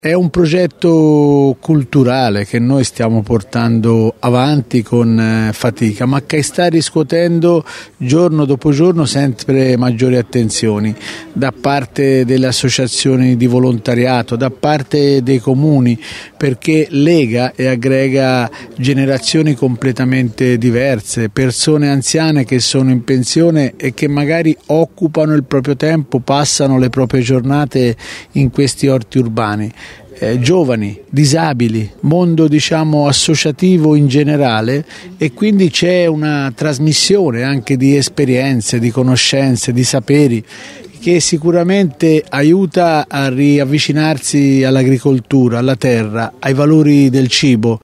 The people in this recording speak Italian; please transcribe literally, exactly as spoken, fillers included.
È un progetto culturale che noi stiamo portando avanti con fatica, ma che sta riscuotendo giorno dopo giorno sempre maggiori attenzioni da parte delle associazioni di volontariato, da parte dei comuni, perché lega e aggrega generazioni completamente diverse, persone anziane che sono in pensione e che magari occupano il proprio tempo, passano le proprie giornate in questi orti urbani. Eh, giovani, disabili, mondo diciamo associativo in generale, e quindi c'è una trasmissione anche di esperienze, di conoscenze, di saperi che sicuramente aiuta a riavvicinarsi all'agricoltura, alla terra, ai valori del cibo.